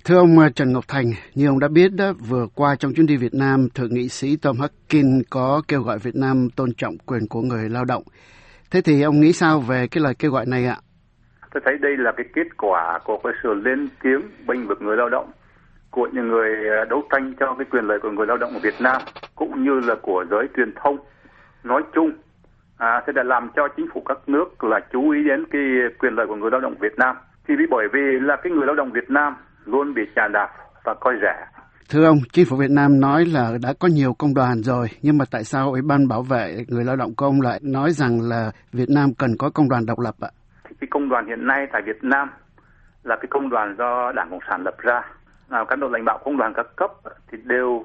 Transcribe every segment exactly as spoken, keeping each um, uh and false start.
Thưa ông Trần Ngọc Thành, như ông đã biết đó, vừa qua trong chuyến đi Việt Nam, Thượng nghị sĩ Tom Hackin có kêu gọi Việt Nam tôn trọng quyền của người lao động. Thế thì ông nghĩ sao về cái lời kêu gọi này ạ? Tôi thấy đây là cái kết quả của cái sự lên tiếng bênh vực người lao động, của những người đấu tranh cho cái quyền lợi của người lao động ở Việt Nam, cũng như là của giới truyền thông nói chung. À, thế đã làm cho chính phủ các nước là chú ý đến cái quyền lợi của người lao động Việt Nam. Thì bởi vì là cái người lao động Việt Nam luôn bị chà đạp và coi rẻ. Thưa ông, chính phủ Việt Nam nói là đã có nhiều công đoàn rồi, nhưng mà tại sao Ủy ban bảo vệ người lao động của ông lại nói rằng là Việt Nam cần có công đoàn độc lập ạ? Thì cái công đoàn hiện nay tại Việt Nam là cái công đoàn do Đảng Cộng sản lập ra. Nào, cán bộ lãnh đạo công đoàn các cấp thì đều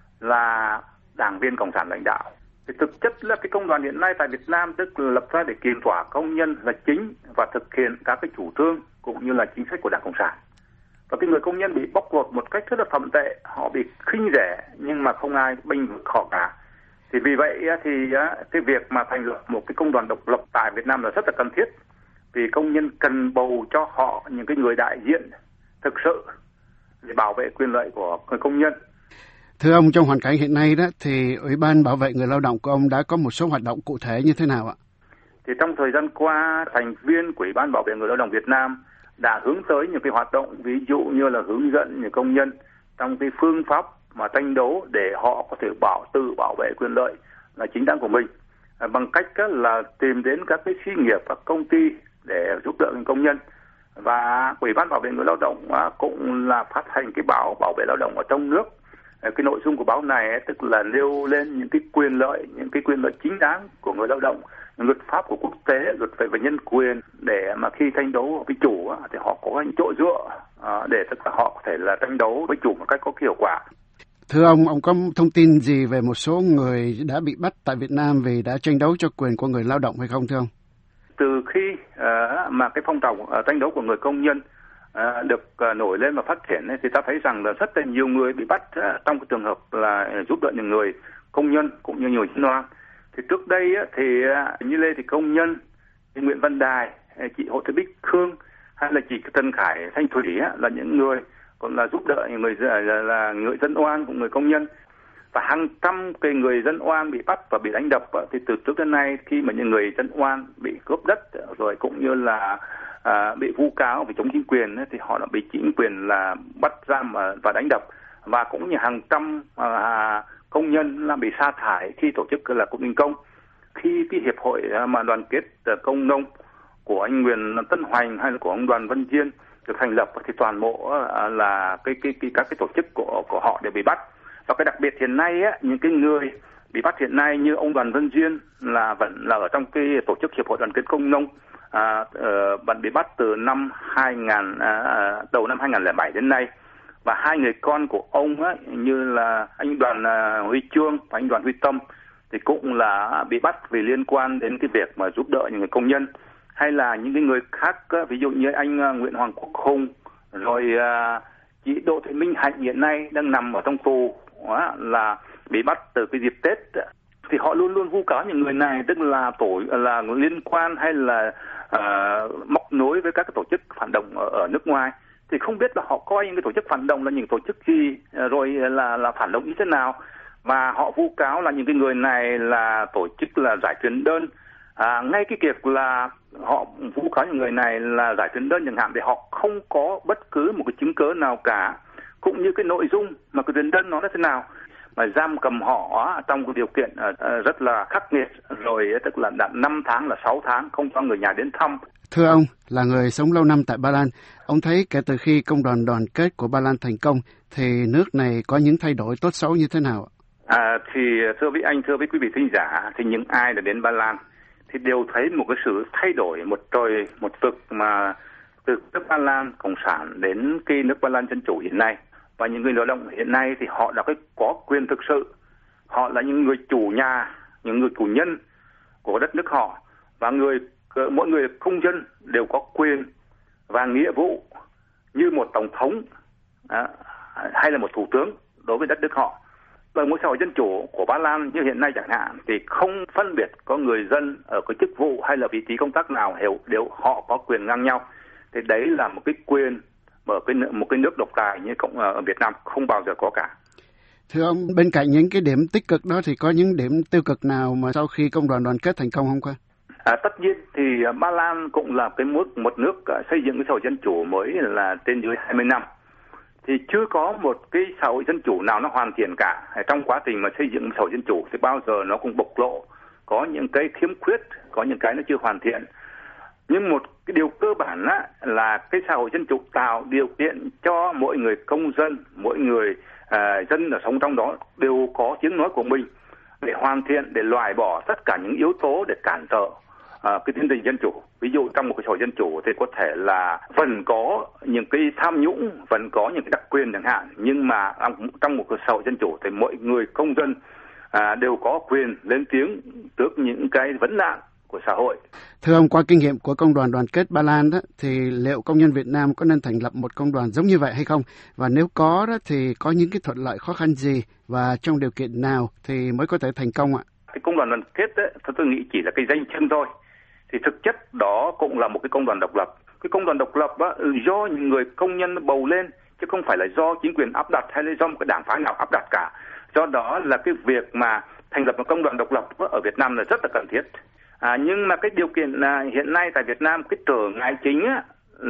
là đảng viên Cộng sản lãnh đạo. Thì thực chất là cái công đoàn hiện nay tại Việt Nam tức là lập ra để kiềm tỏa công nhân là chính và thực hiện các cái chủ trương cũng như là chính sách của Đảng Cộng sản. Và cái người công nhân bị bóc lột một cách rất là thậm tệ, họ bị khinh rẻ nhưng mà không ai bênh vực họ cả. Thì vì vậy thì cái việc mà thành lập một cái công đoàn độc lập tại Việt Nam là rất là cần thiết, vì công nhân cần bầu cho họ những cái người đại diện thực sự để bảo vệ quyền lợi của người công nhân. Thưa ông, trong hoàn cảnh hiện nay đó thì Ủy ban bảo vệ người lao động của ông đã có một số hoạt động cụ thể như thế nào ạ? Thì trong thời gian qua, thành viên của Ủy ban bảo vệ người lao động Việt Nam đã hướng tới những cái hoạt động, ví dụ như là hướng dẫn những công nhân trong cái phương pháp mà tranh đấu để họ có thể bảo tự bảo vệ quyền lợi là chính đáng của mình, à, bằng cách là tìm đến các cái xí nghiệp và công ty để giúp đỡ những công nhân. Và Ủy ban bảo vệ người lao động à, cũng là phát hành cái báo bảo vệ lao động ở trong nước. À, cái nội dung của báo này ấy, tức là nêu lên những cái quyền lợi, những cái quyền lợi chính đáng của người lao động, luật pháp của quốc tế, luật về về nhân quyền, để mà khi tranh đấu với chủ thì họ có những chỗ dựa để tất cả họ có thể là tranh đấu với chủ một cách có hiệu quả. Thưa ông, ông có thông tin gì về một số người đã bị bắt tại Việt Nam vì đã tranh đấu cho quyền của người lao động hay không thưa ông? Từ khi uh, mà cái phong trào uh, tranh đấu của người công nhân uh, được uh, nổi lên và phát triển ấy, thì ta thấy rằng là rất là nhiều người bị bắt uh, trong cái trường hợp là giúp đỡ những người công nhân cũng như nhiều dân oan. Thì trước đây á, thì như Lê Thị Công Nhân, Nguyễn Văn Đài, chị Hồ Thị Bích Khương hay là chị Trần Khải Thanh Thủy á, là những người còn là giúp đỡ những người là, là người dân oan của người công nhân. Và hàng trăm cái người dân oan bị bắt và bị đánh đập á, thì từ trước đến nay khi mà những người dân oan bị cướp đất rồi cũng như là à, bị vu cáo về chống chính quyền á, thì họ đã bị chính quyền là bắt giam và, và đánh đập, và cũng như hàng trăm à, công nhân là bị sa thải khi tổ chức là cuộc đình công. Khi cái hiệp hội mà đoàn kết công nông của anh Nguyễn Tân Hoành hay là của ông Đoàn Văn Diên được thành lập thì toàn bộ là cái cái, cái các cái tổ chức của của họ đều bị bắt. Và cái đặc biệt hiện nay á, những cái người bị bắt hiện nay như ông Đoàn Văn Diên là vẫn là ở trong cái tổ chức hiệp hội đoàn kết công nông, à, vẫn bị bắt từ năm hai nghìn à, đầu năm hai nghìn lẻ bảy đến nay. Và hai người con của ông ấy, như là anh Đoàn uh, Huy Chương và anh Đoàn Huy Tâm thì cũng là bị bắt vì liên quan đến cái việc mà giúp đỡ những người công nhân. Hay là những cái người khác, ví dụ như anh uh, Nguyễn Hoàng Quốc Hùng, rồi uh, chị Đỗ Thị Minh Hạnh hiện nay đang nằm ở trong tù, uh, là bị bắt từ cái dịp Tết. Thì họ luôn luôn vu cáo những người này tức là tổ là liên quan hay là uh, móc nối với các cái tổ chức phản động ở, ở nước ngoài. Thì không biết là họ coi những cái tổ chức phản động là những tổ chức gì, rồi là là phản động như thế nào, và họ vu cáo là những cái người này là tổ chức là giải truyền đơn. À, ngay cái việc là họ vu cáo những người này là giải truyền đơn chẳng hạn thì họ không có bất cứ một cái chứng cớ nào cả, cũng như cái nội dung mà cái truyền đơn nó là thế nào, mà giam cầm họ trong cái điều kiện rất là khắc nghiệt, rồi tức là đã năm tháng là sáu tháng không cho người nhà đến thăm. Thưa ông, là người sống lâu năm tại Ba Lan, ông thấy kể từ khi công đoàn đoàn kết của Ba Lan thành công thì nước này có những thay đổi tốt xấu như thế nào? À, thì thưa với anh, thưa với quý vị thính giả, thì những ai đã đến Ba Lan thì đều thấy một cái sự thay đổi một trời một vực, mà từ nước Ba Lan Cộng sản đến cái nước Ba Lan Dân Chủ hiện nay. Và những người lao động hiện nay thì họ đã có quyền thực sự, họ là những người chủ nhà, những người chủ nhân của đất nước họ, và người mỗi người công dân đều có quyền và nghĩa vụ như một tổng thống à, hay là một thủ tướng đối với đất nước họ. Bởi một xã hội dân chủ của Ba Lan như hiện nay chẳng hạn thì không phân biệt có người dân ở cái chức vụ hay là vị trí công tác nào, đều đều họ có quyền ngang nhau. Thì đấy là một cái quyền ở cái một cái nước độc tài như cộng ở Việt Nam không bao giờ có cả. Thưa ông, bên cạnh những cái điểm tích cực đó thì có những điểm tiêu cực nào mà sau khi công đoàn đoàn kết thành công không có? À, tất nhiên thì Ba Lan cũng là cái mức một nước xây dựng cái xã hội dân chủ mới là trên dưới hai mươi năm. Thì chưa có một cái xã hội dân chủ nào nó hoàn thiện cả. Trong quá trình mà xây dựng xã hội dân chủ thì bao giờ nó cũng bộc lộ có những cái khiếm khuyết, có những cái nó chưa hoàn thiện. Nhưng một cái điều cơ bản á, là cái xã hội dân chủ tạo điều kiện cho mỗi người công dân, mỗi người à, dân ở sống trong đó đều có tiếng nói của mình để hoàn thiện, để loại bỏ tất cả những yếu tố để cản trở à, cái tiến trình dân chủ. Ví dụ trong một cái xã hội dân chủ thì có thể là vẫn có những cái tham nhũng, vẫn có những cái đặc quyền chẳng hạn, nhưng mà trong một cái xã hội dân chủ thì mỗi người công dân à, đều có quyền lên tiếng trước những cái vấn nạn của xã hội. Thưa ông, qua kinh nghiệm của công đoàn đoàn kết Ba Lan đó, thì liệu công nhân Việt Nam có nên thành lập một công đoàn giống như vậy hay không? Và nếu có đó thì có những cái thuận lợi khó khăn gì và trong điều kiện nào thì mới có thể thành công ạ? Cái công đoàn đoàn kết đấy, tôi nghĩ chỉ là cái danh xưng thôi. Thì thực chất đó cũng là một cái công đoàn độc lập. Cái công đoàn độc lập đó, do những người công nhân bầu lên chứ không phải là do chính quyền áp đặt hay là do một cái đảng phái nào áp đặt cả. Do đó là cái việc mà thành lập một công đoàn độc lập ở Việt Nam là rất là cần thiết. À, nhưng mà cái điều kiện là hiện nay tại Việt Nam cái trở ngại chính á,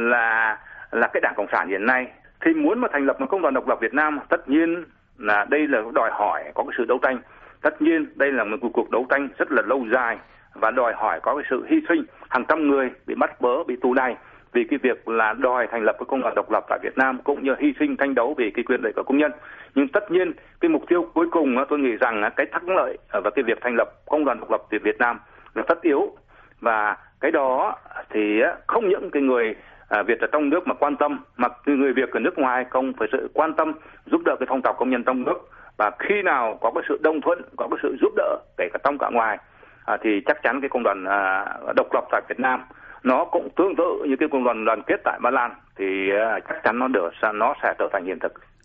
là là cái Đảng Cộng sản hiện nay. Thì muốn mà thành lập một công đoàn độc lập Việt Nam, tất nhiên là đây là đòi hỏi có cái sự đấu tranh. Tất nhiên đây là một cuộc đấu tranh rất là lâu dài và đòi hỏi có cái sự hy sinh, hàng trăm người bị bắt bớ, bị tù đày vì cái việc là đòi thành lập cái công đoàn độc lập tại Việt Nam, cũng như hy sinh tranh đấu vì cái quyền lợi của công nhân. Nhưng tất nhiên cái mục tiêu cuối cùng tôi nghĩ rằng cái thắng lợi và cái việc thành lập công đoàn độc lập tại Việt Nam là tất yếu, và cái đó thì không những cái người Việt ở trong nước mà quan tâm, mà người Việt ở nước ngoài không phải sự quan tâm giúp đỡ cái phong trào công nhân trong nước. Và khi nào có cái sự đồng thuận, có cái sự giúp đỡ kể cả trong cả ngoài à, thì chắc chắn cái công đoàn à, độc lập tại Việt Nam nó cũng tương tự như cái công đoàn đoàn kết tại Ba Lan, thì à, chắc chắn nó được nó sẽ trở thành hiện thực.